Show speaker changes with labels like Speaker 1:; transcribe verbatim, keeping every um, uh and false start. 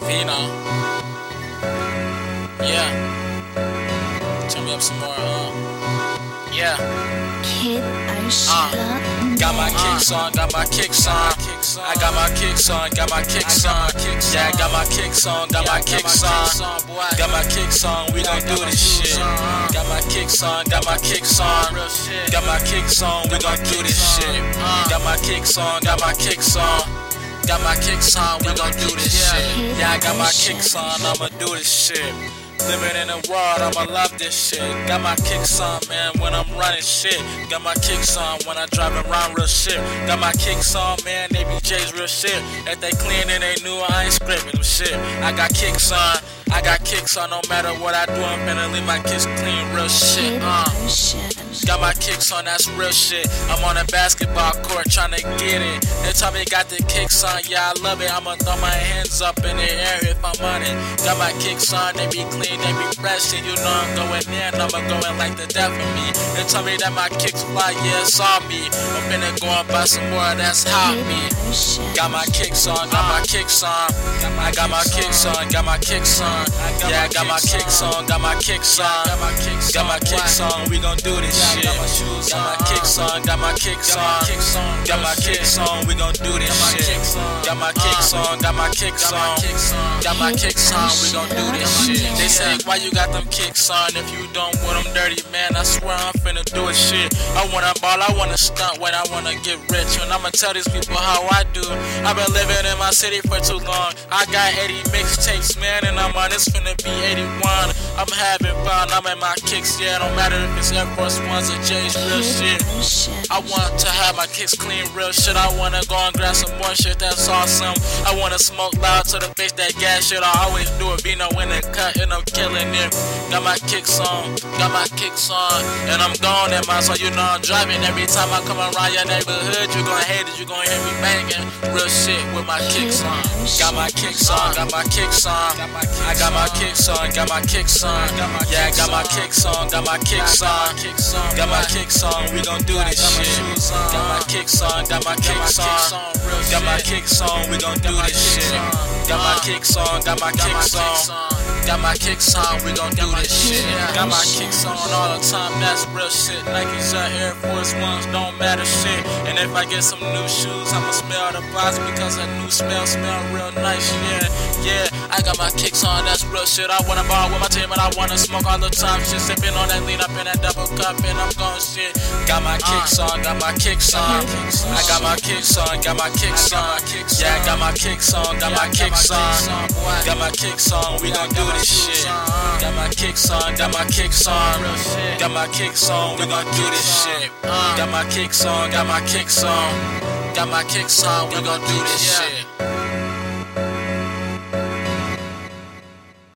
Speaker 1: Vino. Yeah. Turn me up some more, uh. Yeah.
Speaker 2: Kid Aisha.
Speaker 1: Uh. Got my kicks on, got my kicks on. I got my kicks on, got my kicks on. Yeah, got my kicks on, got my kicks on. Got my kicks on, we gon' do this shit. Got my kicks on, got my kicks on. Got my kicks on, we gon' do this shit. Got my kicks on, got my kicks on. Got my kicks on, we gon' do this shit. Yeah, I got my kicks on, I'ma do this shit. Living in the world, I'ma love this shit. Got my kicks on, man, when I'm running shit. Got my kicks on when I drive around real shit. Got my kicks on, man, they be J's real shit. If they clean and they new, I ain't scraping them shit. I got kicks on, I got kicks on, no matter what I do, I'm finna leave my kicks clean, real shit. Uh. Got my kicks on, that's real shit. I'm on a basketball court tryna get it. They tell me got the kicks on, yeah, I love it. I'ma throw my hands up in the air if I'm on it. Got my kicks on, they be clean, they be fresh, and you know I'm going in, I'ma go in like the death of me. They tell me that my kicks fly, yeah, it's on me. I'm finna go and buy some more, that's hot me. Got my kicks on, got my kicks on. I got my kicks on, got my kicks on. Yeah, I got my kicks on, got my kicks on. Got my kicks on, we gon' do this shit. Got my kicks on, got my kicks on. Got my kicks on, we gon' do this shit. Got my kicks on, got my kicks on. Got my kicks on, we gon' do this shit. They say, why you got them kicks on if you don't want them dirty, man? I swear I'm finna do it shit. I wanna ball, I wanna stunt when I wanna get rich. And I'ma tell these people how I do. I've been living in my city for too long. I got eighty mixtapes, man, and I'm on, it's finna be eighty-one. I'm having fun, I'm in my kicks, yeah. Don't matter if it's Air Force Ones or J's, real shit. I want to have my kicks clean, real shit. I wanna go and grab some more shit, that's awesome. I wanna smoke loud to the face, that gas shit. I always do it, Vino in the cut, and I'm killing it. Got my kicks on, got my kicks on, and I'm gone in my, so you know I'm driving. Every time I come around your neighborhood, you gon' hate it, you gon' hear me banging. Real shit with my kicks on. Got my kicks on, got my kicks on. I got my kicks on, got my kicks on. Yeah, got my kicks on, got my kicks on. Got my kicks on, we gon' do this shit. Got my kicks on, got my kicks on. Got my kicks on, we gon' do this shit. Got my kicks on, got my kicks on. Got my kicks on, we gon' do this shit. Got my kicks on all the time, that's real shit. Nikes or Air Force Ones, don't matter shit. And if I get some new shoes, I'ma smell the box because a new smell smell real nice, yeah. Yeah, I got my kicks on, that's real shit. I wanna ball with my team and I wanna smoke all the time. Shit, sipping on that lean up in that double cup and I'm going shit. Got my kicks on, got my kicks on. I got my kicks on, got my kicks on. Yeah, I got my kicks on, got my kicks on. Got my kicks on, we gon' do this shit. Got my kicks on, got my kicks on. Got my kicks on, we gon' do this shit. Got my kicks on, got my kicks on. Got my kicks on, we gon' do this shit.